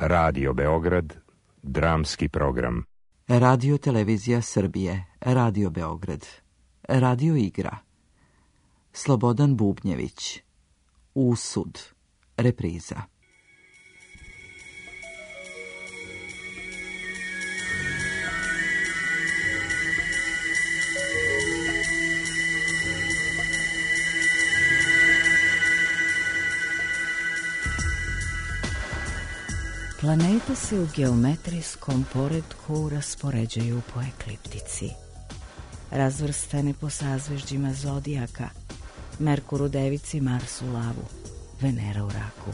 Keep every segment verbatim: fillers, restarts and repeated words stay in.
Radio Beograd, dramski program. Radio Televizija Srbije, Radio Beograd, Radio Igra, Slobodan Bubnjević, Usud, repriza. Planete se u geometrijskom poretku raspoređuju po ekliptici. Razvrstane po sazvežđima zodijaka, Merkur u Devici, Mars u Lavu, Venera u Raku.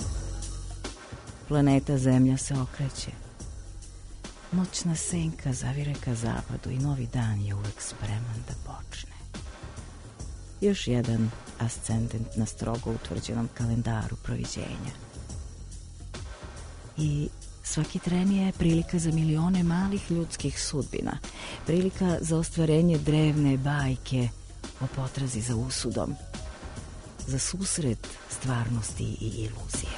Planeta Zemlja se okreće. Noćna senka zavire ka zapadu i novi dan je uvek spreman da počne. Još jedan ascendent na strogo utvrđenom kalendaru proviđenja. I svaki tren je prilika za milione malih ljudskih sudbina, prilika za ostvarenje drevne bajke o potrazi za usudom, za susret stvarnosti i iluzije.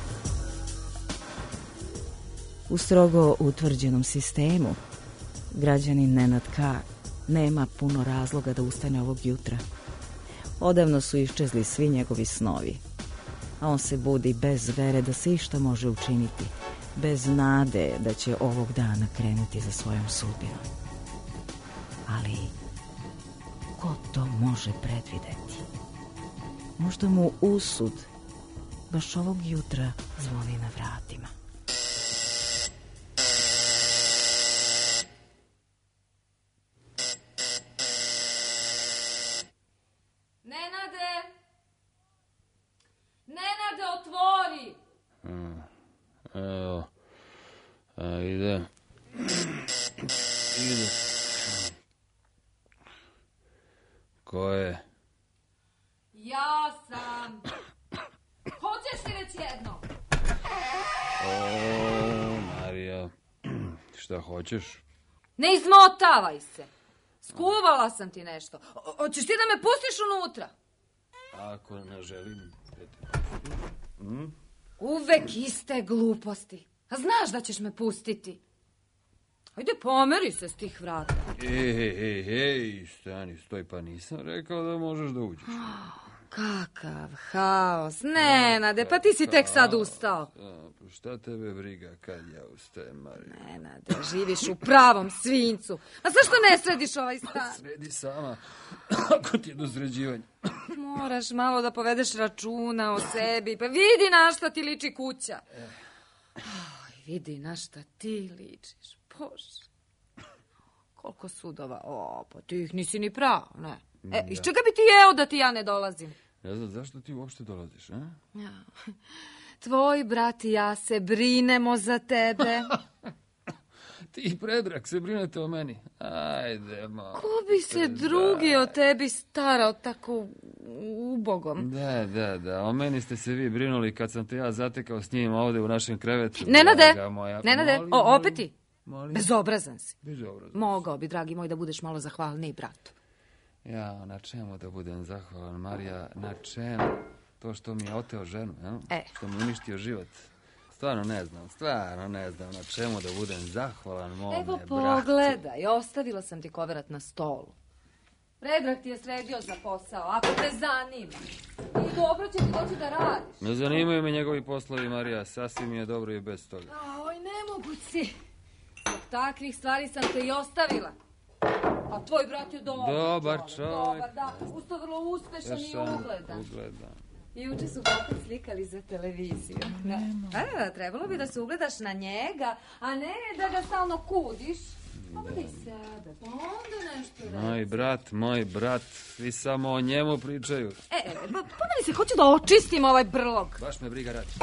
U strogo utvrđenom sistemu građanin Nenad K. nema puno razloga da ustane ovog jutra. Odavno su iščezli svi njegovi snovi, a on se budi bez vere da se išta može učiniti, bez nade da će ovog dana krenuti za svojom sudbinom. Ali ko to može predvideti? Možda mu usud baš ovog jutra zvoni na vratima. Evo, a ide, ide. Ko je? Ja sam. Hoćeš li već jedno? O, Marija, šta hoćeš? Ne izmotavaj se. Skuvala sam ti nešto. Hoćeš ti da me pustiš unutra? Ako ne želim. Hm? Uvek iste gluposti. A znaš da ćeš me pustiti. Ajde, pomeri se s tih vrata. Ej, ej, ej, stani, stoj, pa nisam rekao da možeš da uđeš. Oh, kakav haos. Nenade, pa ti si tek sad ustao. A, šta tebe briga kad ja ustajem, Marija? Nenade, živiš u pravom svincu. A zašto ne središ ovaj stan? Sredi sama, ako ti je do sređivanja. Moraš malo da povedeš računa o sebi. Pa vidi na šta ti liči kuća. Aj, vidi na šta ti ličiš. Bože. Koliko sudova. O, pa ti ih nisi ni pravo, ne. E, iz čega bi ti jeo da ti ja ne dolazim? Ne znam, zašto ti uopšte dolaziš, a? Ja. Tvoj brat i ja se brinemo za tebe. Ti i Predrag se brinete o meni. Ajde, ma. Ko bi se drugi o tebi starao tako ubogom? Da, da, da. O meni ste se vi brinuli kad sam te ja zatekao s njim ovde u našem krevetu. Nenade, moja... Nenade, molim, o, opet ti? Molim. Bezobrazan si. Bezobrazan. Mogao bi, dragi moj, da budeš malo zahvalniji bratu. Ja, na čemu da budem zahvalan, Marija? Na čemu? To što mi je oteo ženu, ja? E. Što mi uništio život. Stvarno ne znam, stvarno ne znam na čemu da budem zahvalan mome Evo, bratu. pogledaj, ostavila sam ti koverat na stolu. Predrag ti je sredio za posao, ako te zanima. I dobro će ti doći da radiš. Ne zanimaju me njegovi poslovi, Marija, sasvim mi je dobro i bez toga. Oj, nemogući. Zbog takvih stvari sam te i ostavila. A tvoj brat je dobar. Dobar čovjek. Dobar, da. Usto vrlo uspešan i ugledan. Ugledan. I juče su opet slikali za televiziju. Da. Da, da, trebalo bi da se ugledaš na njega, a ne da ga stalno kudiš. Pogledaj sebe, pa onda nešto reći. Moj brat, moj brat, svi samo o njemu pričaju. E, e, pomeni se, hoću da očistim ovaj brlog. Baš me briga radi.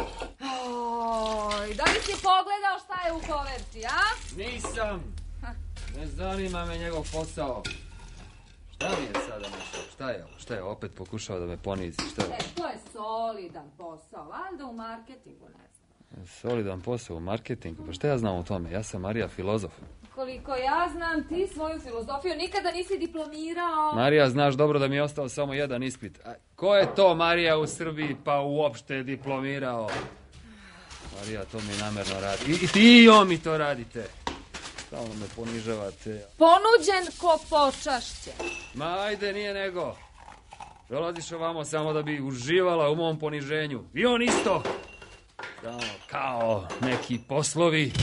Oj, da li si pogledao šta je u koverti, a? Nisam. Ne zanima me njegov posao. Šta mi je sada našao? Šta je ovo? Šta je opet pokušao da me ponizi? Šta je? E, to je solidan posao, valjda u marketingu, ne znam. Solidan posao u marketingu? Pa šta ja znam o tome? Ja sam Marija filozof. Koliko ja znam, ti svoju filozofiju nikada nisi diplomirao. Marija, znaš dobro da mi je ostao samo jedan ispit. A ko je to, Marija, u Srbiji pa uopšte diplomirao? Marija, to mi namerno radi. I, i ti i on mi to radite. Stalno me ponižavate. Ponuđen ko počašće. Ma ajde, nije nego. Dolaziš ovamo samo da bi uživala u mom poniženju. I on isto. Stalno kao neki poslovi.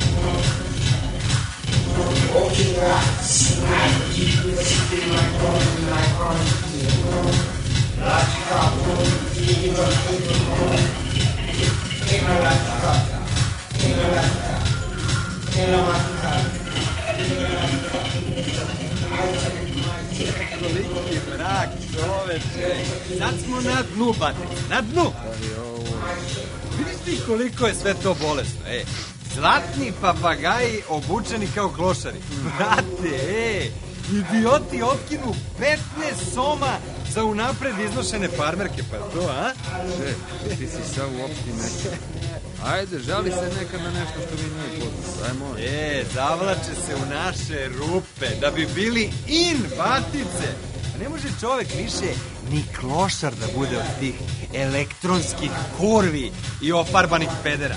Koliki mrak, čoveče. Sad smo na dnu, bate. Na dnu. Vidiš ti koliko je sve to bolesno, e. Zlatni papagaji obučeni kao klošari. Brate, e. Idioti otkinu petnaest soma za unapred iznošene farmerke, pa to, a? Že, ti si sad uopšte nešto. Ajde, žali se nekad na nešto što mi nije poznato. Ajmo. E, zavlače se u naše rupe da bi bili in, batice. A ne može čovek više ni klošar da bude od tih elektronskih kurvi i ofarbanih pedera.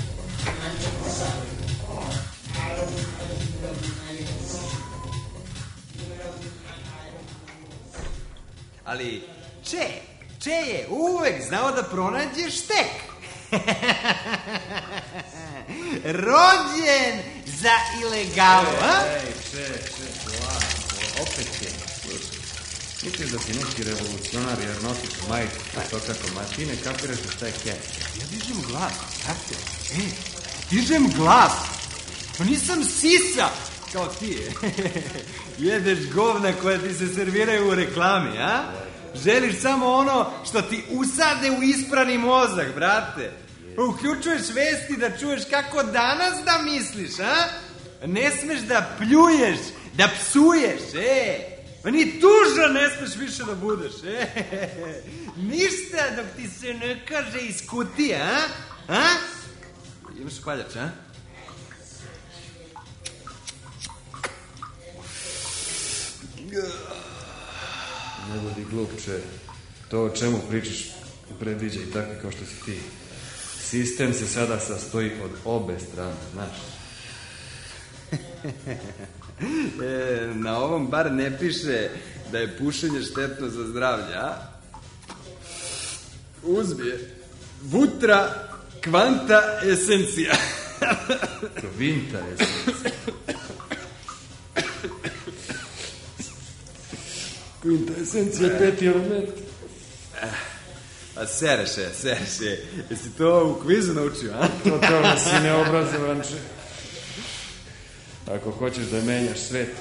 Ali Če, Če je uvek znao da pronađe štek. Rođen za ilegalu, a? Ej, Če, Če, polako, opet je. Misliš da si neki revolucionar jer nosiš majicu, to kako, ma ti ne kapiraš da šta je kec. Ja dižem glas, brate. E, dižem glas. Pa nisam sisa kao ti. Jedeš govna koja ti se serviraju u reklami, a? Želiš samo ono što ti usade u isprani mozak, brate. Uključuješ vesti da čuješ kako danas da misliš, a? Ne smeš da pljuješ, da psuješ, e. Pa ni tužan ne smeš više da budeš, e. Ništa dok ti se ne kaže iz kutije, a? A? Imaš špaljač, a? Ne budi glupče. To o čemu pričaš predviđa i tako kao što si ti. Sistem se sada sastoji od obe strane, znaš. E, na ovom bar ne piše da je pušenje štetno za zdravlje, a? Uzmi je. Vutra kvanta esencija. Kvinta esencija. Kvinta esencija, peti element. A sereše, sereše. Jesi to u kvizu naučio, a? Totalno si neobrazovan, če. Ako hoćeš da menjaš svet,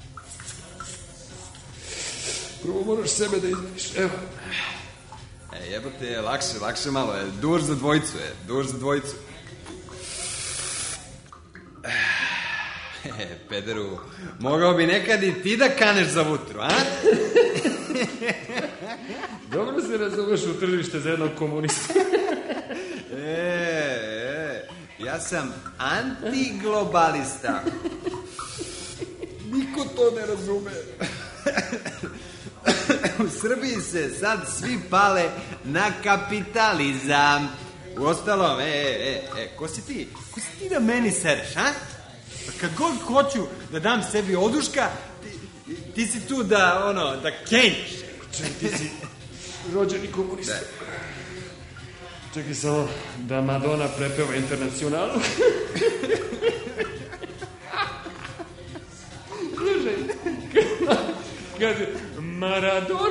prvo moraš sebe da izmeniš. Evo. E, jebote, lakše, lakše malo. E, duž za dvojicu, je. Duž za dvojicu. E, pederu, mogao bi nekad i ti da kaneš za vutru, a? Dobro se razumeš u tržište za jednog komunista. E, e, ja sam antiglobalista. Niko to ne razume. U Srbiji se sad svi pale na kapitalizam. Uostalom, e, e, e, ko si ti? Ko si ti da meni sereš, a? Pa kad god hoću da dam sebi oduška, ti, ti si tu da, ono, da kenješ. Čekaj, ti si rođeni komunista. Da. Čekaj samo da Madonna prepeva Internacionalu. Slušaj, kaže Maradona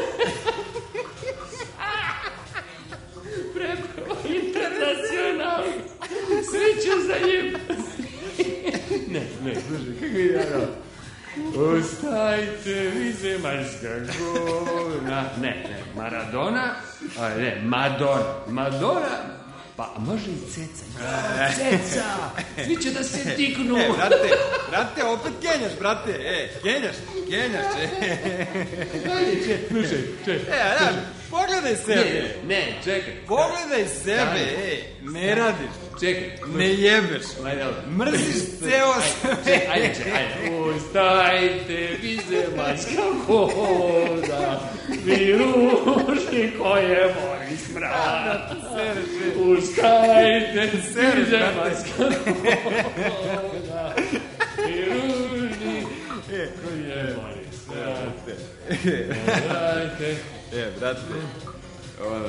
prepeva Internacionalu. Svi će zajebati. Ne, ne, slušaj, kako je ja. Ostajte, vi zemaljska govna. Ne, ne, Maradona, a ne, Madonna. Madonna, pa može i Ceca. Ceca, svi će da se tiknu. E, brate, brate, opet kenjaš, brate, e, kenjaš, kenjaš, e. Ajde, če, slušaj, če. E, da, pogledaj sebe. Ne, ne, čekaj. Pogledaj sebe, e, ne radiš. Čekaj. Ne jebeš. Ajde, mrziš ceo sve. Ajde, čekaj, ajde. Ustajte, vi zemaljska voda, vi ruži koje mori smrad. Ustajte, stiže maska voda. I ružni koji je moj srate. Ustajte. E, brate, ono,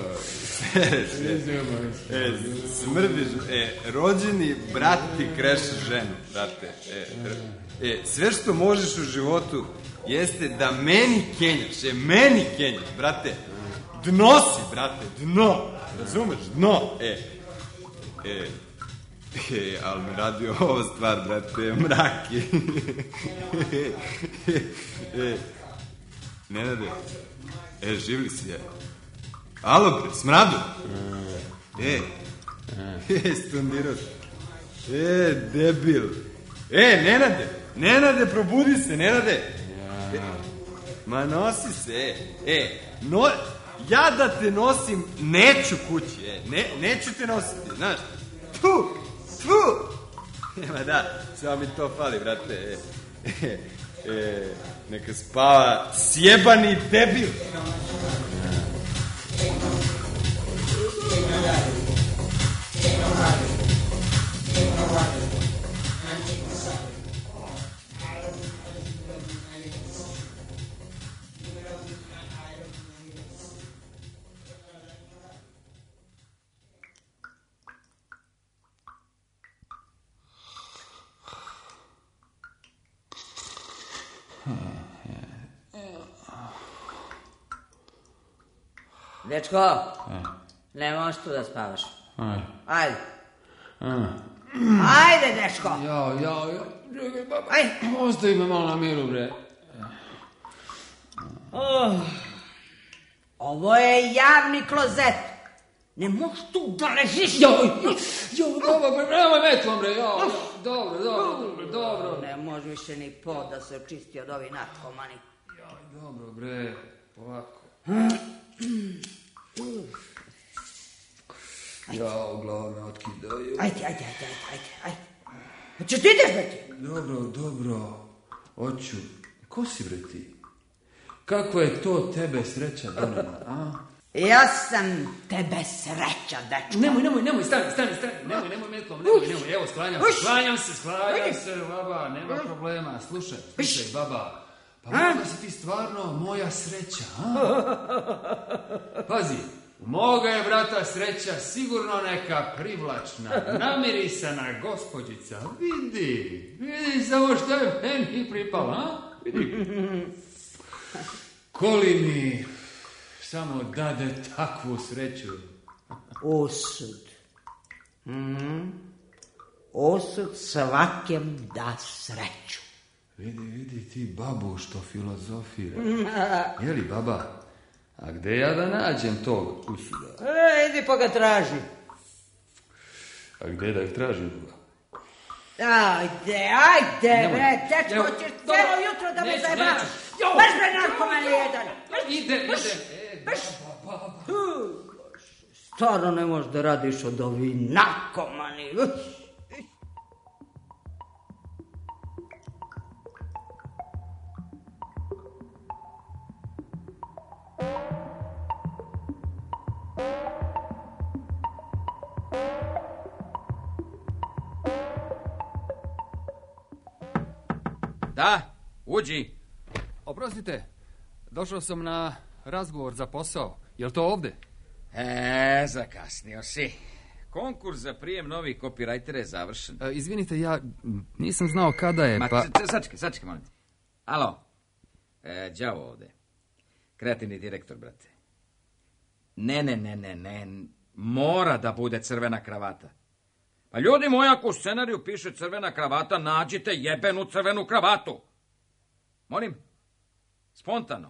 e, smrdiš, e, rođeni brat ti kreše ženu, brate. E, e, sve što možeš u životu jeste da meni kenjaš, e, meni kenjaš, brate. Dno si, brate, dno, razumeš, dno, e, e, e, ali mi radi ovo stvar, brate, mraki. e, Nenade, e, živli si, je. Alo, bre, smradu. E, e, stundirao si. E, debil. E, Nenade, Nenade, probudi se, Nenade. E, ma nosi se, e, e, no, ja da te nosim, neću kući, e, ne, neću te nositi, znaš. Tu, tu. E, ma da, samo mi to fali, brate, e, e, e, neka spava sjebani debil. Dečko, ne možeš tu da spavaš. Ajde. Ajde. A. Ajde, dečko. Jao, jao, jao. Čekaj, baba. Ajde. Ostavi me malo na miru, bre. Oh. Ovo je javni klozet. Ne možeš tu da ležiš. Jao, jao, baba, bre, nemoj metlom, bre, jao, jao. Dobro, dobro, dobro. Ne može više ni pod da se očisti od ovih natkomani. Jao, dobro, bre, ovako. Jao, glava me otkidaju. Ajde, ajde, ajde, ajde, ajde. Hoćeš ti ideš, bre ti? Dobro, dobro. Hoću. Ko si, bre ti? Kako je to tebe sreća donela, a? Ja sam tebe sreća, dečko. Nemoj, nemoj, nemoj, stani, stani, stani. Nemoj, nemoj metlom, nemoj, nemoj. Evo, sklanjam se, sklanjam se, sklanjam se, baba, nema problema. Slušaj, slušaj, baba. Pa možda si ti stvarno moja sreća, a? Pazi, u moga je brata sreća sigurno neka privlačna, namirisana gospođica. Vidi, vidi samo što je meni pripala, a? Vidi. Koli mi samo dade takvu sreću. Osud. Mm. Osud svakem da sreću. Vidi, vidi ti babu što filozofira. Jeli, baba, a gde ja da nađem tog usuda? E, idi pa ga traži. A gde da ih tražim? Ajde, ajde, bre, tečko, ćeš cijelo jutro da me zajebavaš. Baš bre, narkoman je jedan. Ide, ide. E, baba, baba. Stvarno ne možeš da radiš od ovih narkomani. Da, uđi. Oprostite, došao sam na razgovor za posao. Jel to ovde? E, zakasnio si. Konkurs za prijem novih kopirajtera je završen. E, izvinite, ja nisam znao kada je, Ma, pa... sačekaj, sačekaj, molim te. Alo, e, đavo ovde. Kreativni direktor, brate. Ne, ne, ne, ne, ne. Mora da bude crvena kravata. Pa ljudi moji, ako u scenariju piše crvena kravata, nađite jebenu crvenu kravatu. Molim? Spontano.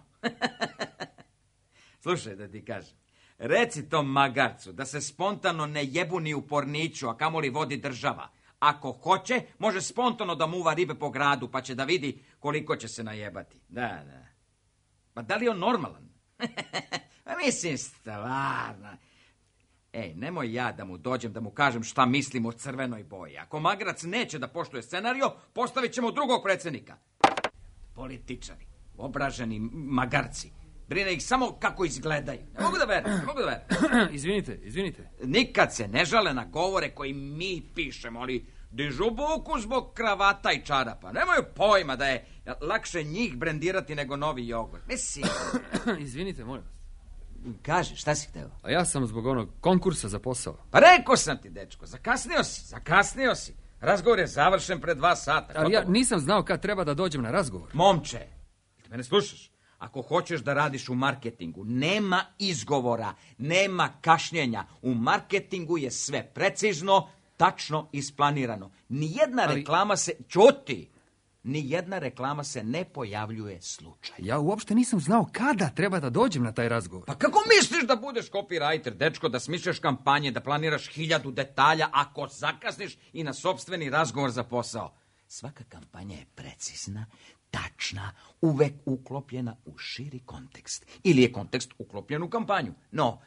Slušaj, da ti kažem. Reci tom magarcu da se spontano ne jebu ni u porniću, a kamoli vodi država. Ako hoće, može spontano da muva ribe po gradu, pa će da vidi koliko će se najebati. Da, da. Pa da li je on normalan? Pa mislim, stvarno. Ej, nemoj ja da mu dođem da mu kažem šta mislim o crvenoj boji. Ako magarac neće da poštuje scenario, postavit ćemo drugog predsjednika. Političari, obraženi magarci. Brine ih samo kako izgledaju. Ne mogu da verujem, ne mogu da verujem. Izvinite, izvinite. Nikad se ne žale na govore koji mi pišemo, ali dižu buku zbog kravata i čarapa. Nemaju pojma da je lakše njih brendirati nego novi jogurt. Mislim. Izvinite, molim vas. Kaži, šta si hteo? A ja sam zbog onog konkursa za posao. Pa rekao sam ti, dečko, zakasnio si, zakasnio si. Razgovor je završen pre dva sata. Ali ja nisam znao kad treba da dođem na razgovor. Momče, ti mene slušaš? Ako hoćeš da radiš u marketingu, nema izgovora, nema kašnjenja. U marketingu je sve precizno, tačno isplanirano. Nijedna Ali... reklama se... Ćuti! Nijedna reklama se ne pojavljuje slučajno. Ja uopšte nisam znao kada treba da dođem na taj razgovor. Pa kako misliš da budeš copywriter, dečko, da smišljaš kampanje, da planiraš hiljadu detalja ako zakasniš i na sopstveni razgovor za posao? Svaka kampanja je precizna, tačna, uvek uklopljena u širi kontekst. Ili je kontekst uklopljen u kampanju. No,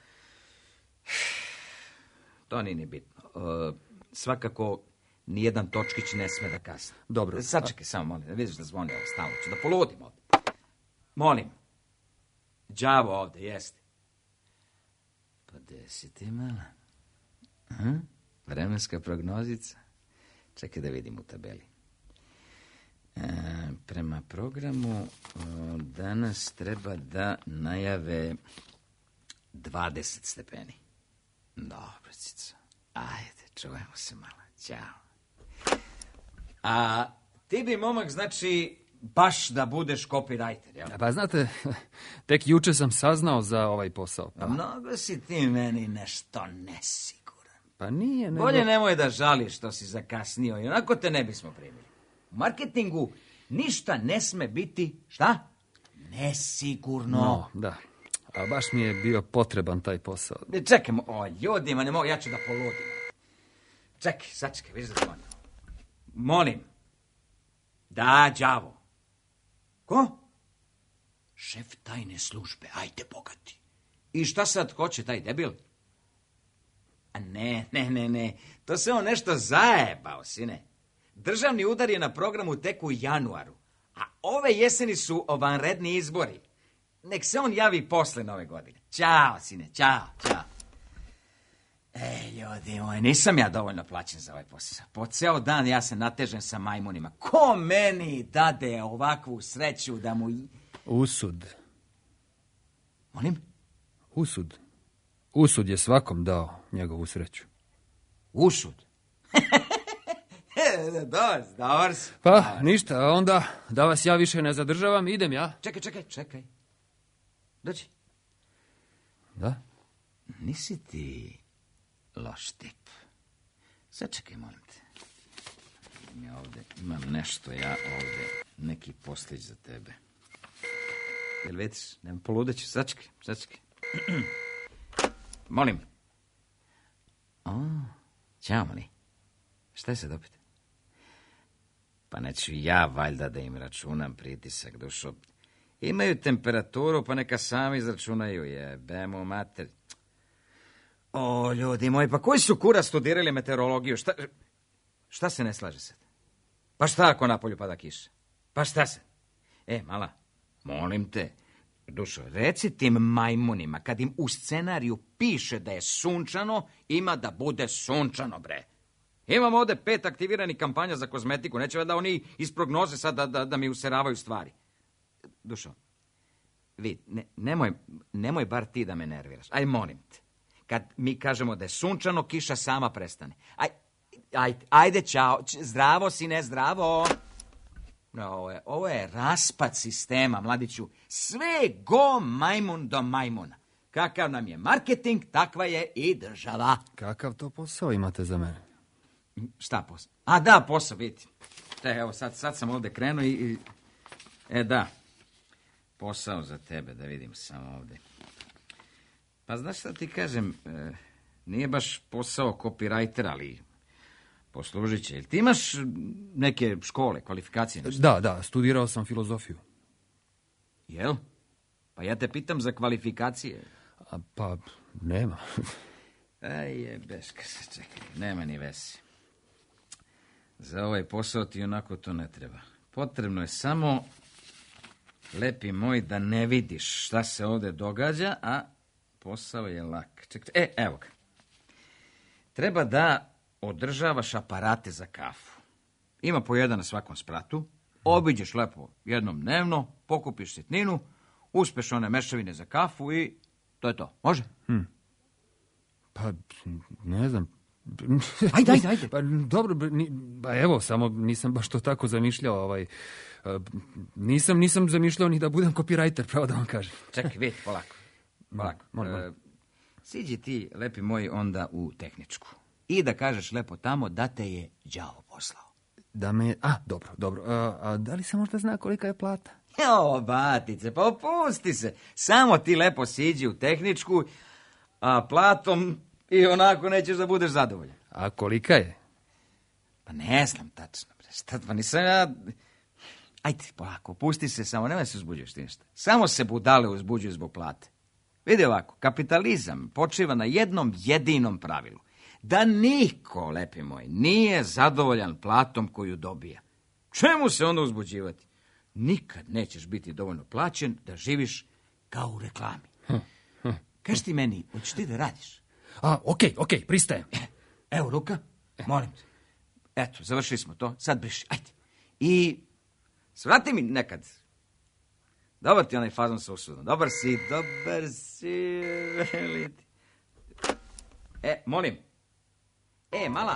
to nije ni bitno. Uh, svakako, nijedan točkić ne sme da kasne. Dobro. Sačekaj, samo molim, da vidiš da zvoni ovo stalno. Ću da poludim ovde. Molim. Đavo ovde, jeste. Pa gde si ti, mala? Aha, vremenska prognozica. Čekaj da vidim u tabeli. E, prema programu o, danas treba da najave dvadeset stepeni. Dobro, cico. Ajde, čujemo se malo. Ćao. A ti bi, momak, znači, baš da budeš copywriter, jel? Pa znate, tek juče sam saznao za ovaj posao. Pa mnogo si ti meni nešto nesiguran. Pa nije, nego... Bolje nemoj da žališ što si zakasnio, i onako te ne bismo primili. U marketingu ništa ne sme biti, šta? Nesigurno. No, da. A baš mi je bio potreban taj posao. Čekaj, o, ljudima, ne mogu, ja ću da poludim. Čekaj, sačekaj, vidiš da zvoni. Molim. Da, đavo. Ko? Šef tajne službe, ajde bogati. I šta sad hoće taj debil? A ne, ne, ne, ne. To se on nešto zajebao, sine. Državni udar je na programu tek u januaru. A ove jeseni su vanredni izbori. Nek se on javi posle nove godine. Ćao, sine, ćao, ćao. Ej, ljudi moji, nisam ja dovoljno plaćen za ovaj posao. Po ceo dan ja se natežem sa majmunima. Ko meni dade ovakvu sreću da mu... Usud. Molim? Usud. Usud je svakom dao njegovu sreću. Usud? Dobar, dobar. Pa, ništa, onda da vas ja više ne zadržavam, idem ja. Čekaj, čekaj, čekaj. Dođi. Da? Nisi ti... loš tip. Sačekaj, molim te. Ja ovde imam nešto, ja ovde, neki poslić za tebe. Jel vidiš? Nema poludeću, sačekaj, sačekaj. Molim. O, ćao, mali. Šta je sad opet? Pa neću ja valjda da im računam pritisak, dušo. Imaju temperaturu, pa neka sami izračunaju, jebemo mater. O, ljudi moji, pa koji su kura studirali meteorologiju? Šta, šta se ne slaže sad? Pa šta ako napolju pada kiša? Pa šta se? E, mala, molim te, dušo, reci tim majmunima, kad im u scenariju piše da je sunčano, ima da bude sunčano, bre. Imamo ovde pet aktiviranih kampanja za kozmetiku, neće da oni iz prognoze sad da, da, da mi useravaju stvari. Dušo, vid, ne, nemoj, nemoj bar ti da me nerviraš, aj molim te. Kad mi kažemo da je sunčano, kiša sama prestane. Aj, ajde, ajde, čao. Zdravo, sine, zdravo. No, ovo, je, ovo je raspad sistema, mladiću. Sve go majmun do majmuna. Kakav nam je marketing, takva je i država. Kakav to posao imate za mene? Šta posao? A da, posao, vidi. E, evo, sad, sad sam ovde krenuo i, i... E, da. Posao za tebe, da vidim samo ovde. Pa znaš šta ti kažem, e, nije baš posao copywriter, ali poslužit će. Jel ti imaš neke škole, kvalifikacije? Nešto? Da, da, studirao sam filozofiju. Jel? Pa ja te pitam za kvalifikacije. A, pa, nema. Aj je, beška se, čekaj, nema ni vesi. Za ovaj posao ti onako to ne treba. Potrebno je samo lepi moj, da ne vidiš šta se ovdje događa, a posao je lak. Čekaj, e, evo ga. Treba da održavaš aparate za kafu. Ima po jedan na svakom spratu. Obiđeš lepo jednom dnevno, pokupiš sitninu, uspeš one mešavine za kafu i to je to. Može? Hm. Pa, ne znam. Ajde, ajde, ajde. Pa, dobro, ni, pa evo, samo nisam baš to tako zamišljao. Ovaj, nisam, nisam zamišljao ni da budem copywriter, pravo da vam kažem. Čekaj, vidite, polako. polako. Molim, molim. E, siđi ti, lepi moj, onda u tehničku. I da kažeš lepo tamo da te je đavo poslao. Da me... A, dobro, dobro. A, a da li se možda zna kolika je plata? Evo, batice, pa opusti se. Samo ti lepo siđi u tehničku, a platom i onako nećeš da budeš zadovoljan. A kolika je? Pa ne znam tačno. Šta, pa nisam ja... Ajde, polako, opusti se samo, nemoj se uzbuđuješ ti nešto. Samo se budale uzbuđuju zbog plate. Vidi ovako, kapitalizam počiva na jednom jedinom pravilu. Da niko, lepi moj, nije zadovoljan platom koju dobija. Čemu se onda uzbuđivati? Nikad nećeš biti dovoljno plaćen da živiš kao u reklami. Hm, hm. Kaži ti meni, hoćeš ti da radiš? A, okej, okay, okej, okay, pristajem. Evo ruka, molim te. Eto, završili smo to, sad briši, ajde. I svrati mi nekad. Dobar ti onaj fazon sa usudom. Dobar si, dobar si, veliti. E, molim. E, mala.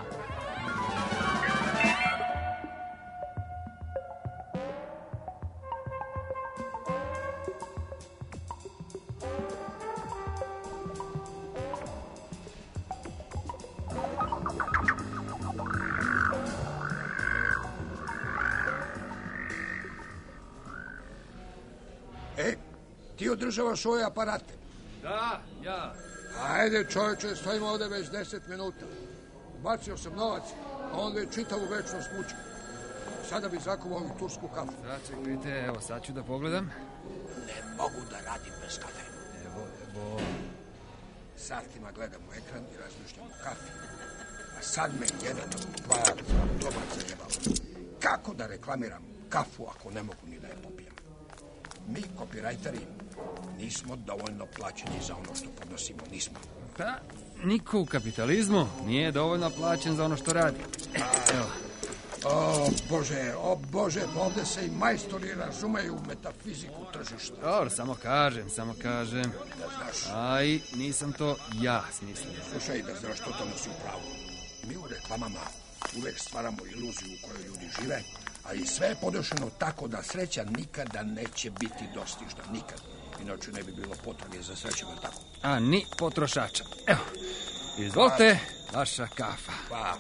E, ti održavaš ove aparate? Da, ja. Ajde, čovječe, stojimo ovdje već deset minuta. Bacio sam novac, a on već čitavu večnost muča. Sada bi zakuvao i tursku kafu. Začekajte, evo sad ću da pogledam. Ne mogu da radim bez kafe. Evo, evo. Satima gledam u ekran i razmišljam o kafi. A sad me jedan dva dobar zajebao. Kako da reklamiram kafu ako ne mogu ni da je popijem? Mi, copywriteri, nismo dovoljno plaćeni za ono što podnosimo, nismo. Pa, niko u kapitalizmu nije dovoljno plaćen za ono što radi. Evo. O, Bože, o, Bože, ovdje se i majstori razumeju u metafiziku tržišta. Dobro, samo kažem, samo kažem. Da znaš. Aj, nisam to ja smislio. Slušaj, da znaš što to nosi u pravu. Mi u reklamama uvek stvaramo iluziju u kojoj ljudi žive, ali sve je podešeno tako da sreća nikada neće biti dostižna, nikad. Inače ne bi bilo potrage za srećom, ili tako? A ni potrošača. Evo, izvolite, vaša kafa. Pa.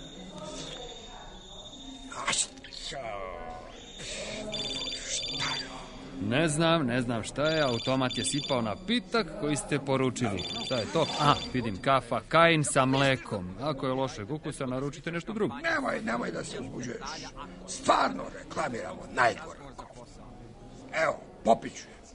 Ne znam, ne znam šta je, automat je sipao napitak koji ste poručili. Šta je to? A, vidim, kafa Kain sa mlekom. Ako je lošeg ukusa, naručite nešto drugo. Nemoj, nemoj da se uzbuđuješ. Stvarno reklamiramo najgore. Evo, popit ću je.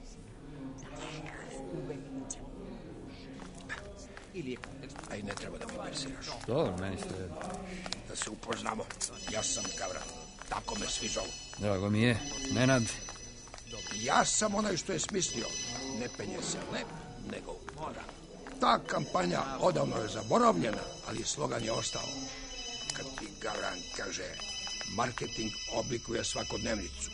A i ne treba da mi persiraš. Dobro, meni se... Da se upoznamo. Ja sam Gavran. Tako me svi zovu. Drago mi je. Nenad. Ja sam onaj što je smislio. Ne penje se lep, nego mora. Ta kampanja odavno je zaboravljena, ali slogan je ostao. Kad ti Gavran kaže marketing oblikuje svakodnevnicu.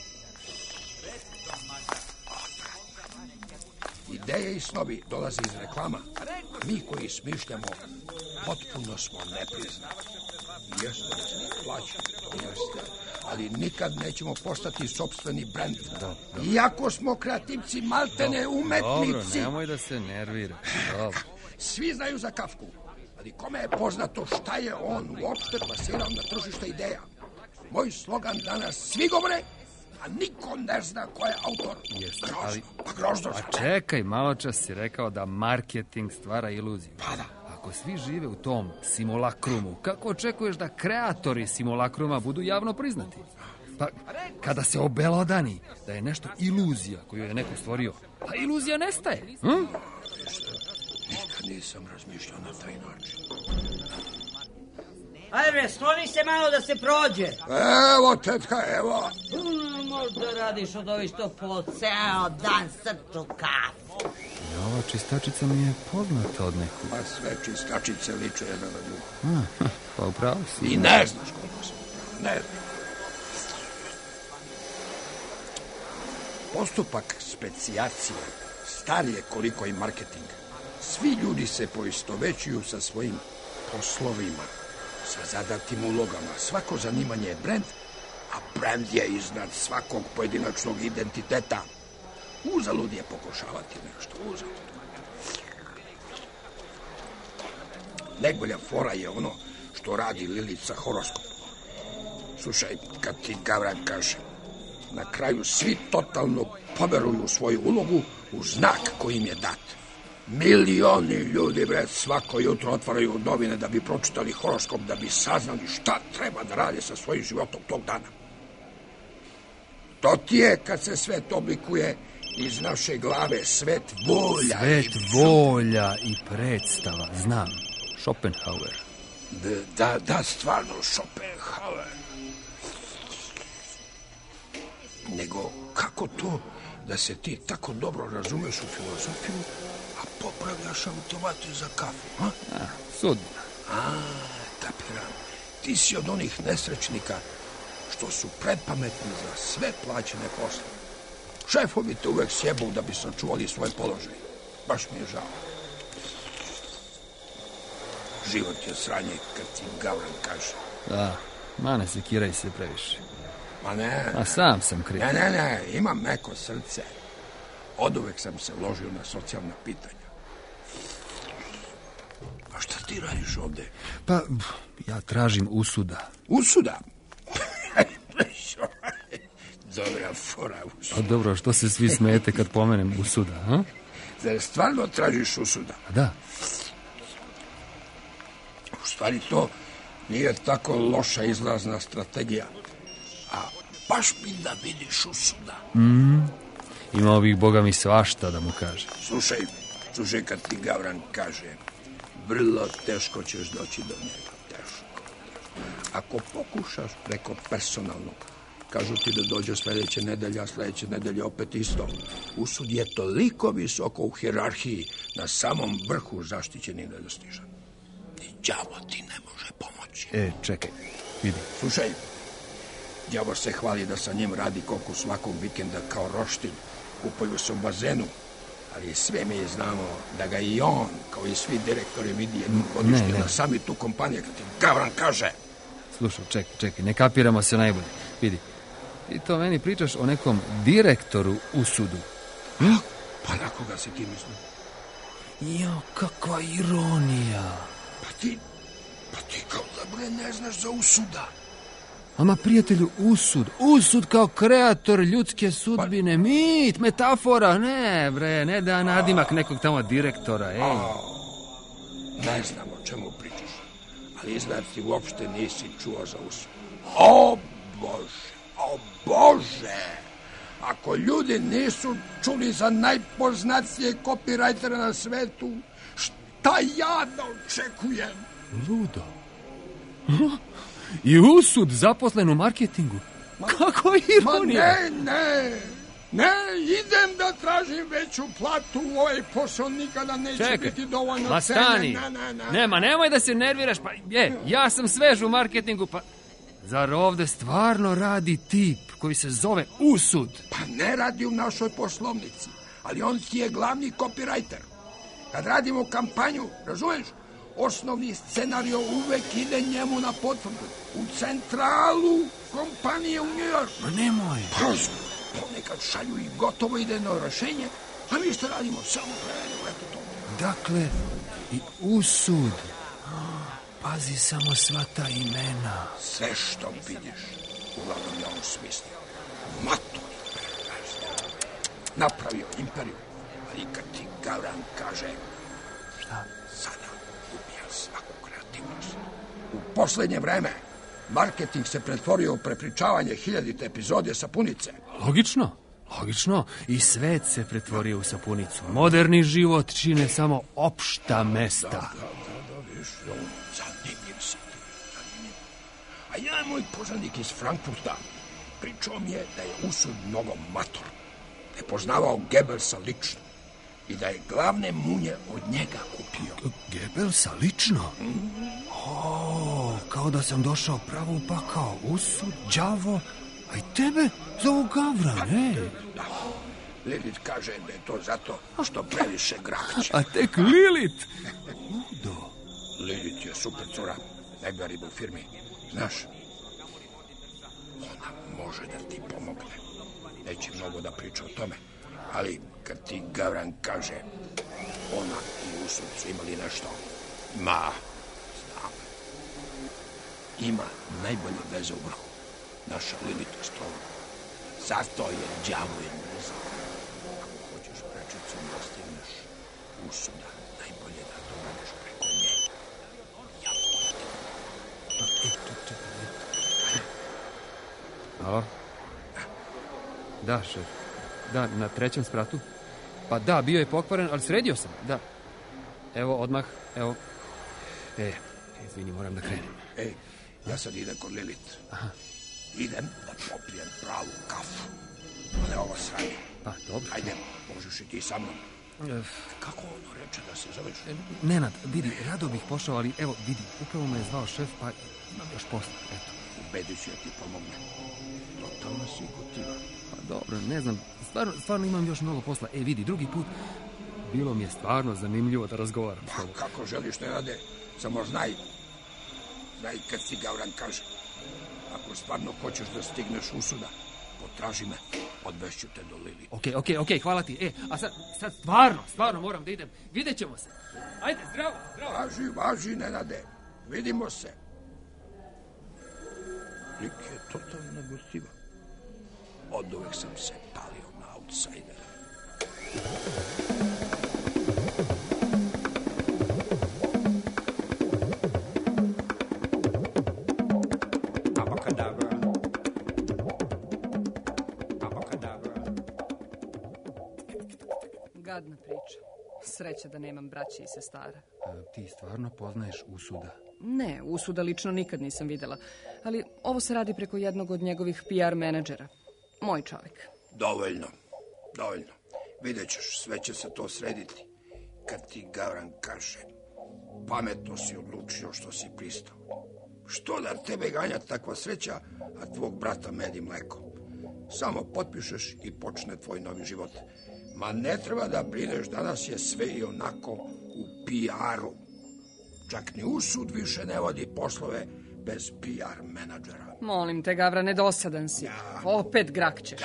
Ideje i snovi dolaze iz reklama. Mi koji smišljamo, potpuno smo nepriznati. Jeste da se plaća, to jeste. Ali nikad nećemo postati sopstveni brend. Iako smo kreativci, maltene umetnici. Dobro, nemoj da se nervira. Dobro. Svi znaju za Kafku, ali kome je poznato šta je on uopšte plasirao na tržište ideja. Moj slogan danas svi govore, a niko ne zna ko je autor. Jeste, grozno, ali... pa grozno. Pa čekaj, malo čas si rekao da marketing stvara iluziju. Pa da. Ako svi žive u tom simulakrumu, kako očekuješ da kreatori simulakruma budu javno priznati? Pa kada se obelodani da je nešto iluzija koju je neko stvorio, pa iluzija nestaje. Hm? Nikad nisam razmišljao na taj način. Ajde bre, skloni se malo da se prođe. Evo, tetka, evo. Mm, da radiš od ovih što po ceo dan srču kafu? I ova čistačica mi je poznata od neku. Pa sve čistačice liče jedna na drugu. Pa upravo si. I ne znaš koliko sam upravo, ne znaš. Postupak specijacije star je koliko i marketing. Svi ljudi se poistovećuju sa svojim poslovima, sa zadatim ulogama. Svako zanimanje je brend, a brend je iznad svakog pojedinačnog identiteta. Uzalud je pokušavati nešto, uzalud. Najbolja fora je ono što radi Lilica horoskop. Slušaj, kad ti Gavran kaže, na kraju svi totalno poveruju svoju ulogu u znak koji im je dat. Milioni ljudi, bre, svako jutro otvaraju novine da bi pročitali horoskop, da bi saznali šta treba da rade sa svojim životom tog dana. To ti je kad se svet oblikuje iz naše glave, svet volja. Svet volja i predstava, znam. Schopenhauer. Da, da, da, stvarno, Schopenhauer. Nego, kako to da se ti tako dobro razumeš u filozofiju, a popravljaš automate za kafu, a? A, sudna. A, kapiram. Ti si od onih nesrećnika što su prepametni za sve plaćene posle. Šefovi te uvek sjebu da bi sačuvali svoj položaj. Baš mi je žao. Život je sranje kad ti Gavran kaže. Da, ma ne sekiraj se previše. Ma ne. A sam sam kriv. Ne, ne, ne, imam meko srce. Oduvek sam se ložio na socijalna pitanja. A šta ti radiš ovde? Pa, ja tražim usuda. Usuda? Dobra fora usuda. Pa dobro, što se svi smete kad pomenem usuda, ha? Zar stvarno tražiš usuda? Da. U stvari to nije tako loša izlazna strategija. A baš mi da vidiš usuda. Mm, ima ovih boga mi svašta da mu kaže. Slušaj, slušaj kad ti Gavran kaže, vrlo teško ćeš doći do njega. Teško. Ako pokušaš preko personalnog, kažu ti da dođe sljedeće nedelje, a sljedeće nedelje opet isto. Usud je toliko visoko u hijerarhiji, na samom vrhu zaštićeni nedostižan. Ni đavo ti ne može pomoći. E, čekaj, vidi. Slušaj, đavo se hvali da sa njim radi koliko svakog vikenda kao roštilj. Kupaju se u bazenu, ali sve mi znamo da ga i on, kao i svi direktori, vidi jednom godišnje na samitu kompanije, kad ti Gavran kaže. Slušaj, čekaj, čekaj, ne kapiramo se najbolje. Vidi, ti to meni pričaš o nekom direktoru usudu. Hm? Pa na koga si ti misli? Jo, kakva ironija. Pa ti, pa ti kao da bre ne znaš za usuda. Ama prijatelju, usud, usud kao kreator ljudske sudbine, mit, metafora, ne bre, ne da nadimak nekog tamo direktora, ej. A, ne znam o čemu pričaš, ali izgleda ti uopšte nisi čuo za usud. O Bože, o Bože, ako ljudi nisu čuli za najpoznatije kopirajtera na svetu, šta ja da očekujem? Ludo. I usud zaposlen u marketingu. Ma, kako ironija? Ma ne, ne, ne, idem da tražim veću platu, u ovaj posao nikada neće Čekaj, biti dovoljno ma cene. stani, Na, na, na. nema, nemoj da se nerviraš, pa je, ja sam svež u marketingu, pa zar ovde stvarno radi tip koji se zove usud? Pa ne radi u našoj poslovnici, ali on ti je glavni kopirajter. Kad radimo kampanju, razumeš? Osnovni scenario uvek ide njemu na potvrdu. U centralu kompanije u New Yorku. Ma nemoj. Pa, ponekad šalju i gotovo idejno rešenje, a mi što radimo? Samo prevedemo, eto to. Dakle, i usud. Pazi samo sva ta imena. Sve što vidiš, uglavnom je on smislio. Mator, napravio imperiju, ali kad ti Gavran kaže, šta? Sada ubija svaku kreativnost. U poslednje vreme marketing se pretvorio u prepričavanje hiljadite epizode Sapunice. Logično, logično. I svet se pretvorio u sapunicu. Moderni život čine samo opšta mesta. Da, da, da, da, viš, zanimljiv si ti, zanimljiv. A ja, moj poznanik iz Frankfurta, Pričao mi je da je Usud mnogo mator, da je poznavao Gebelsa lično i da je glavne munje od njega kupio. Gebelsa lično? Mm. O, kao da sam došao pravo u pakao. Usud, đavo, a i tebe zovu Gavran, ej. Da, Lilit kaže da je to zato što previše grakće. A tek Lilit? Ludo. Lilit je super cura, najbolja riba u firmi. Znaš, ona može da ti pomogne. Neće mnogo da priča o tome, ali kad ti Gavran kaže, ona i Usud su imali nešto. Ma, znam. Ima najbolje veze u vrhu. Naša Lilit je stolo. Zato je đavo je mrzak. Ako hoćeš prečicom da stigneš Usuda, najbolje da to radiš preko nje. Ja volim. Alo? Da, šef. Da, na trećem spratu. Pa da, bio je pokvaren, ali sredio sam, da. Evo, odmah, evo. E, izvini, moram da krenem. Ej, ja sad idem kod Lilit. Aha. Idem da popijem pravu kafu. Ali ovo sranje. Pa, dobro. Ajde, možeš i ti sa mnom. E, Kako ono reče da se zoveš? Nenad, vidi, rado bih pošao, ali evo, vidi, upravo me je zvao šef, pa imam još posla, eto. Ubedi ću ja ti pomogne. Totalno si gotiva. Pa dobro, ne znam, stvarno, stvarno imam još mnogo posla. E, vidi, drugi put, bilo mi je stvarno zanimljivo da razgovaram s tobom. Pa, kako želiš ne rade, samo znaj, znaj kad ti Gavran kaže. Ako stvarno hoćeš da stigneš Usuda, potraži me, odvešću te do Lili. Okej, okej, okej, hvala ti. E, a sad, sad stvarno, stvarno moram da idem. Vidjet ćemo se. Ajde, zdravo, zdravo. Važi, važi, Nenade. Vidimo se. Lik je totalno gostiva. Od uvek sam se palio na outsidera. Gadna priča. Sreća da nemam braće i sestara. A, ti stvarno poznaješ Usuda? Ne, Usuda lično nikad nisam videla. Ali ovo se radi preko jednog od njegovih P R menadžera. Moj čovjek. Dovoljno, dovoljno. Vidjet ćeš, sve će se to srediti. Kad ti Gavran kaže, pametno si odlučio što si pristao. Što da tebe ganja takva sreća, a tvog brata med i mleko. Samo potpišeš i počne tvoj novi život. Ma ne treba da brineš, danas je sve i onako u P R-u. Čak ni Usud više ne vodi poslove bez P R menadžera. Molim te, Gavrane, dosadan si. Ja. Opet grakćeš.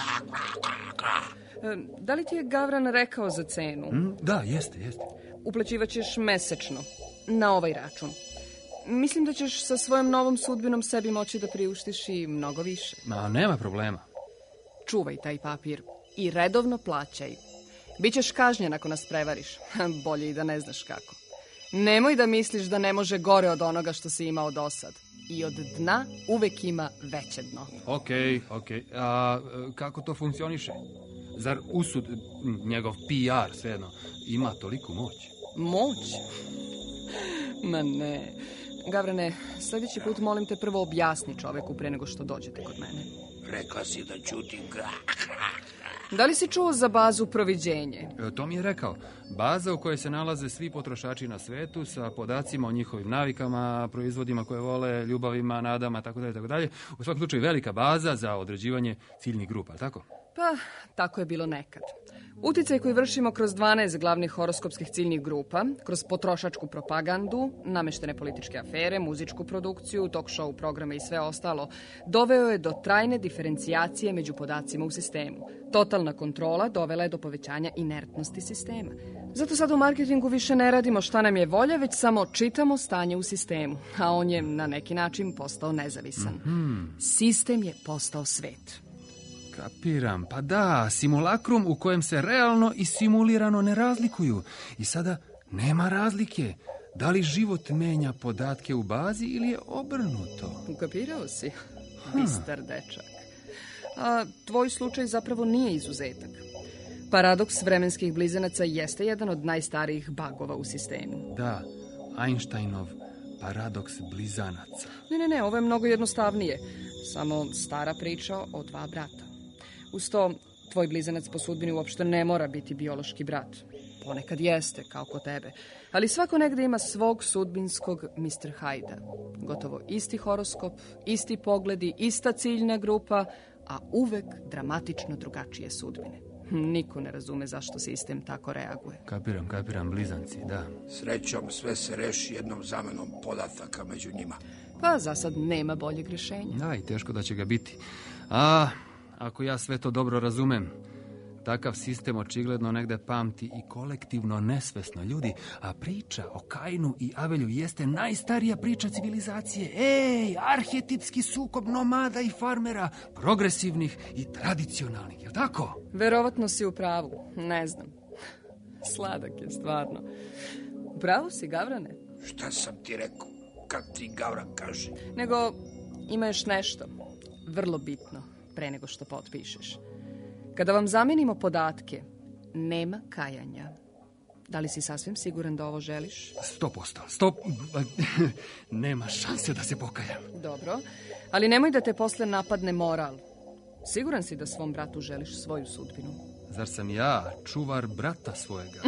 E, Da li ti je Gavran rekao za cenu? Mm, da, jeste, jeste. Uplaćivaćeš mesečno. Na ovaj račun. Mislim da ćeš sa svojom novom sudbinom sebi moći da priuštiš i mnogo više. Ma, nema problema. Čuvaj taj papir i redovno plaćaj. Bićeš kažnjen ako nas prevariš. Bolje i da ne znaš kako. Nemoj da misliš da ne može gore od onoga što si imao do sad. I od dna uvek ima veće dno. Okej, okej. A kako to funkcioniše? Zar Usud, njegov P R, svejedno, ima toliku moć? Moć? Ma ne. Gavrane, sljedeći put molim te prvo objasni čoveku pre nego što dođete kod mene. Rekla si da ćutim. Da li si čuo za bazu Proviđenje? E, to mi je rekao. Baza u kojoj se nalaze svi potrošači na svetu sa podacima o njihovim navikama, proizvodima koje vole, ljubavima, nadama, tako dalje, tako dalje. U svakom slučaju velika baza za određivanje ciljnih grupa, tako? Pa, tako je bilo nekad. Uticaj koji vršimo kroz dvanaest glavnih horoskopskih ciljnih grupa, kroz potrošačku propagandu, nameštene političke afere, muzičku produkciju, talk show programe i sve ostalo, doveo je do trajne diferencijacije među podacima u sistemu. Totalna kontrola dovela je do povećanja inertnosti sistema. Zato sad u marketingu više ne radimo šta nam je volja, već samo čitamo stanje u sistemu, a on je na neki način postao nezavisan. Mm-hmm. Sistem je postao svet. Kapiram, pa da, simulakrum u kojem se realno i simulirano ne razlikuju. I sada nema razlike. Da li život menja podatke u bazi ili je obrnuto? Ukapirao si, bistar dečak. A tvoj slučaj zapravo nije izuzetak. Paradoks vremenskih blizanaca jeste jedan od najstarijih bagova u sistemu. Da, Einsteinov paradoks blizanaca. Ne, ne, ne, ovo je mnogo jednostavnije. Samo stara priča o dva brata. Uz to, tvoj blizanac po sudbini uopšte ne mora biti biološki brat. Ponekad jeste, kao kod tebe. Ali svako negde ima svog sudbinskog mister Hyda. Gotovo isti horoskop, isti pogledi, ista ciljna grupa, a uvek dramatično drugačije sudbine. Niko ne razume zašto sistem tako reaguje. Kapiram, kapiram, blizanci, da. Srećom sve se reši jednom zamenom podataka među njima. Pa za sad nema boljeg rješenja. Da, i teško da će ga biti. A, ako ja sve to dobro razumem, takav sistem očigledno negde pamti i kolektivno nesvesno ljudi, a priča o Kainu i Avelju jeste najstarija priča civilizacije. Ej, arhetipski sukob nomada i farmera, progresivnih i tradicionalnih, je li tako? Verovatno si u pravu, ne znam. Sladak je, stvarno. U pravu si, Gavrane? Šta sam ti rekao, kad ti Gavran kaže? Nego, ima još nešto, vrlo bitno, pre nego što potpišeš. Kada vam zamenimo podatke, nema kajanja. Da li si sasvim siguran da ovo želiš? Sto posto. Sto... Nema šanse da se pokajam. Dobro, ali nemoj da te posle napadne moral. Siguran si da svom bratu želiš svoju sudbinu? Zar sam ja čuvar brata svojega?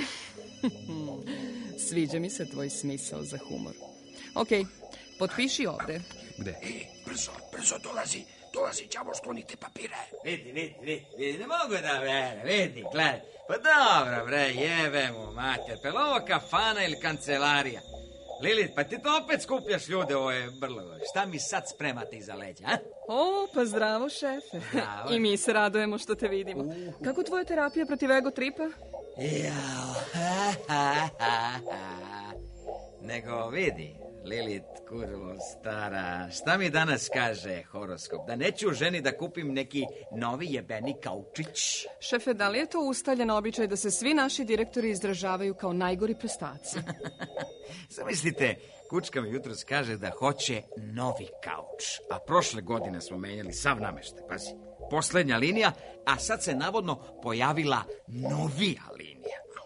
Sviđa mi se tvoj smisao za humor. Ok, potpiši ovde. Gde? E, brzo, brzo dolazi. Dolazi, ćemo sklonite papire. Vidi, vidi, vidi, vidi, ne mogu da vere, vidi, gledaj. Pa dobro, bre, jebe mu, mater, pa ovo kafana ili kancelarija? Lili, pa ti to opet skupljaš ljude, ovo je brlo. Šta mi sad spremate iza leđa, a? O, pa zdravo, šefe. Zdravo. I mi se radujemo što te vidimo. Uh. Kako tvoja terapija protiv ego tripa? Jao, ha, ha, ha, ha. Nego, vidi, Lilit, kurvo, stara, šta mi danas kaže horoskop? Da neću ženi da kupim neki novi jebeni kaučić? Šefe, da li je to ustaljen običaj da se svi naši direktori izražavaju kao najgori prstaci? Zamislite, kučka mi jutros kaže da hoće novi kauč. A prošle godine smo menjali sav nameštaj, pazi. Poslednja linija, a sad se navodno pojavila novija linija.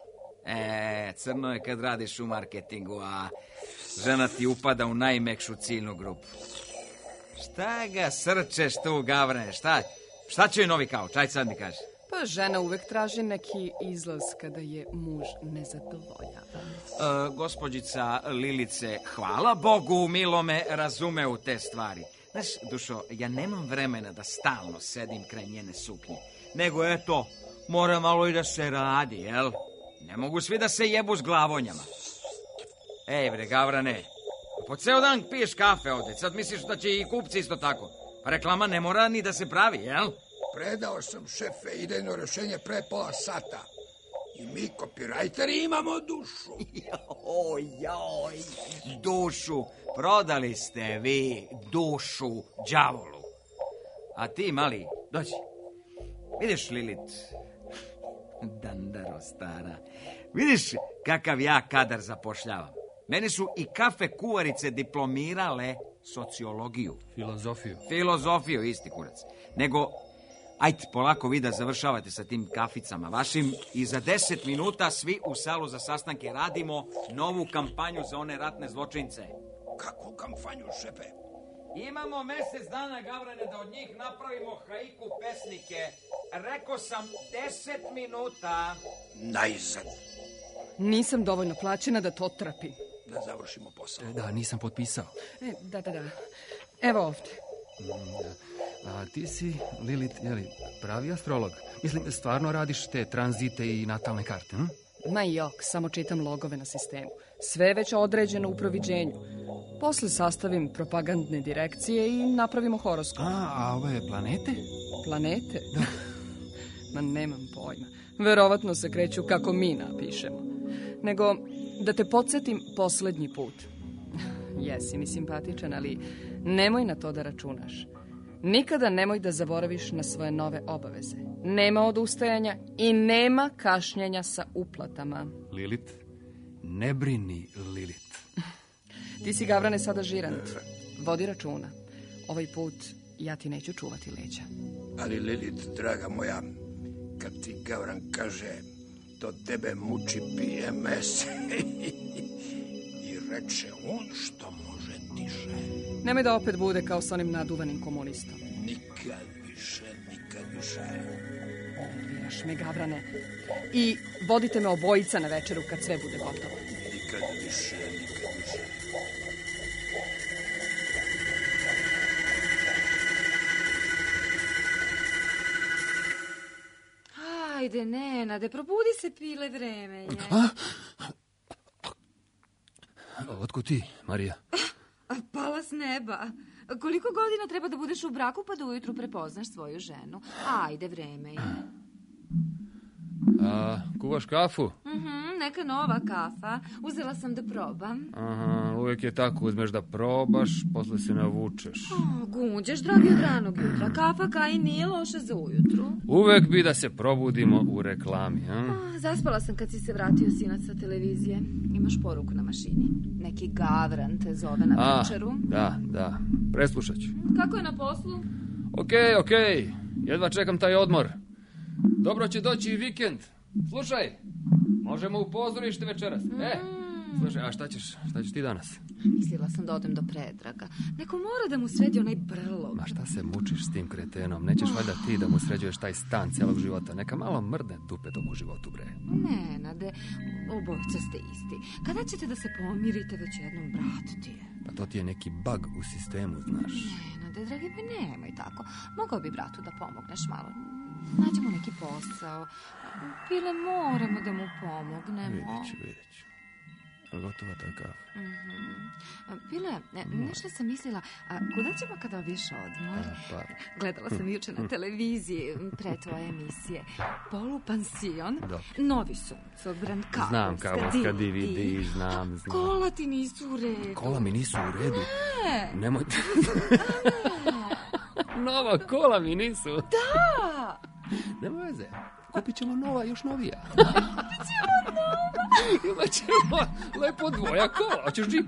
E, crno je kad radiš u marketingu, a žena ti upada u najmekšu ciljnu grupu. Šta ga srčeš tu, Gavrane, šta? Šta će joj novi kauč, ajde sad mi kaži. Pa žena uvek traži neki izlaz kada je muž nezadovoljavan. E, gospođica Lilice, hvala Bogu, milome, razume u te stvari. Znaš, dušo, ja nemam vremena da stalno sedim kraj njene suknje. Nego, eto, mora malo i da se radi, jel? Ne mogu svi da se jebu s glavonjama. Ej, bre, Gavrane, po ceo dan piješ kafe ovde, sad misliš da će i kupci isto tako. Pa reklama ne mora ni da se pravi, jel? Predao sam, šefe, idejno rešenje pre pola sata. I mi, kopirajteri, imamo dušu. Joj, joj, dušu. Prodali ste vi dušu đavolu. A ti, mali, dođi. Vidiš, Lilit, dandaro stara, vidiš kakav ja kadar zapošljavam. Meni su i kafe kuvarice diplomirale sociologiju. Filozofiju. Filozofiju, isti kurac. Nego, ajde, polako vi da završavate sa tim kaficama vašim i za deset minuta svi u salu za sastanke radimo novu kampanju za one ratne zločince. Kakvu kampanju, šefe? Imamo mesec dana, Gavrane, da od njih napravimo haiku pesnike. Rekao sam deset minuta. Najzad. Nisam dovoljno plaćena da to trpim. Da završimo posao. Da, nisam potpisao. E, da, da, da. Evo ovde. A ti si, Lilit, jeli, pravi astrolog? Mislim, stvarno radiš te tranzite i natalne karte, hm? Ma jok, samo čitam logove na sistemu. Sve je već određeno u proviđenju. Posle sastavim propagandne direkcije i napravimo horoskop. A, a ove planete? Planete? Da. Ma nemam pojma. Verovatno se kreću kako mi napišemo. Nego, da te podsjetim poslednji put. Jesi mi simpatičan, ali nemoj na to da računaš. Nikada nemoj da zaboraviš na svoje nove obaveze. Nema odustajanja i nema kašnjenja sa uplatama. Lilit, ne brini, Lilit. Ti si, Gavrane, sada žirant. Vodi računa. Ovaj put ja ti neću čuvati leđa. Ali, Lilit, draga moja, kad ti Gavran kaže to tebe muči P M S i reče on što može tiše. Nemoj da opet bude kao s onim naduvanim komunistom. Nikad više, nikad više. Nerviraš me, Gavrane. I vodite me obojica na večeru kad sve bude gotovo. Nikad više, nikad više. Ajde, Nenade, probudi se, pile, vreme je. A? Otkud ti, Marija? Pala s neba. Koliko godina treba da budeš u braku pa da ujutru prepoznaš svoju ženu? Ajde, vreme je. A, kuvaš kafu? Mhm, neka nova kafa. Uzela sam da probam. Aha, uvijek je tako, uzmeš da probaš, posle se navučeš. O, gunđeš, dragi, od ranog jutra. Kafa kaj nije loše za ujutru. Uvek bi da se probudimo u reklami, a? A, zaspala sam kad si se vratio sinac sa televizije. Imaš poruku na mašini. Neki Gavran te zove na A, večeru. da, da. Preslušat ću. Kako je na poslu? Okej, okej. Jedva čekam taj odmor. Dobro će doći i vikend. Slušaj, možemo u pozorište večeras. Mm. E, slušaj, a šta ćeš, šta ćeš ti danas? Mislila sam da odem do Predraga. Neko mora da mu sredi onaj brlog. Ma šta se mučiš s tim kretenom? Nećeš oh. valjda ti da mu sređuješ taj stan cijelog života. Neka malo mrdne dupetom u životu, bre. Nenade, obojica ste isti. Kada ćete da se pomirite već jednom, brat ti je? Pa to ti je neki bug u sistemu, znaš. Nenade, dragi, pa nemoj tako. Mogao bi bratu da pomogneš malo. Nađemo neki posao. Pile, moramo da mu pomognemo. Vidjet ću, vidjet ću. Je li gotova ta kafa? Mm-hmm. Pile, ne, nešto sam mislila, a kuda ćemo kada dobiješ odmor? A, pa. Gledala sam juče na televiziji pre tvoje emisije. Polupansion, Dobro. Novi suncobran, Karlovska, Znam, Karlovska D V D, znam, znam. Kola ti nisu u redu. Kola mi nisu u redu. Ne. Nemoj... Nova kola mi nisu. Da! Nema veze. Kupit ćemo nova, još novija. Kupit ćemo nova. Imat ćemo lepo dvoja kola. Hoćeš džip?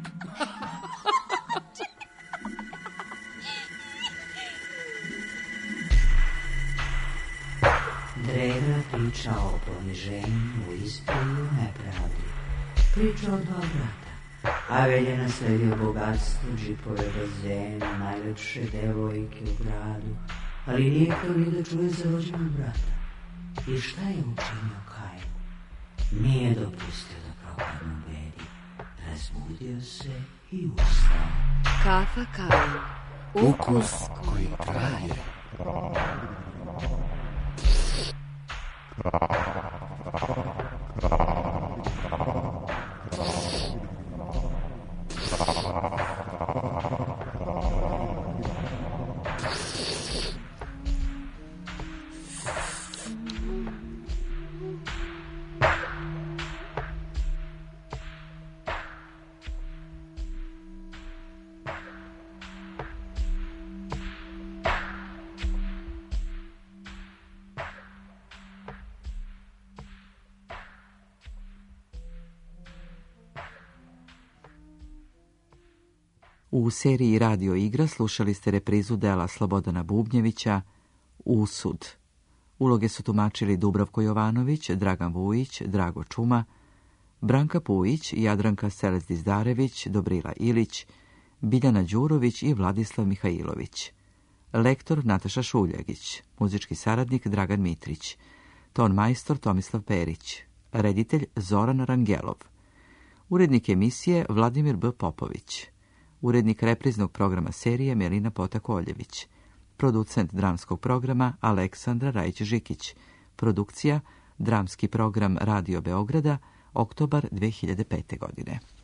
Drevna priča o poniženju, ispriju, nepravdi. Priča o dva brata. Avel je nasledio bogatstvo, džipove, bazene, najlepše devojke u gradu, ali nije htio ni da čuje za rođenog brata. I šta je učinio Kain? Nije dopustio da propadne u bedi. Razbudio se i ustao. Kafa Kain. Ukus koji traje. U seriji Radio igra slušali ste reprizu dela Slobodana Bubnjevića Usud. Uloge su tumačili Dubravko Jovanović, Dragan Vujić, Drago Čuma, Branka Pujić, Jadranka Selezdiz-Darević, Dobrila Ilić, Biljana Đurović i Vladislav Mihajlović. Lektor Nataša Šuljagić, muzički saradnik Dragan Mitrić, ton majstor Tomislav Perić, reditelj Zoran Rangelov, urednik emisije Vladimir B. Popović, urednik repriznog programa serije Melina Potak-Oljević, producent dramskog programa Aleksandra Rajić-Žikić, produkcija Dramski program Radio Beograda, oktobar dve hiljade pete. godine.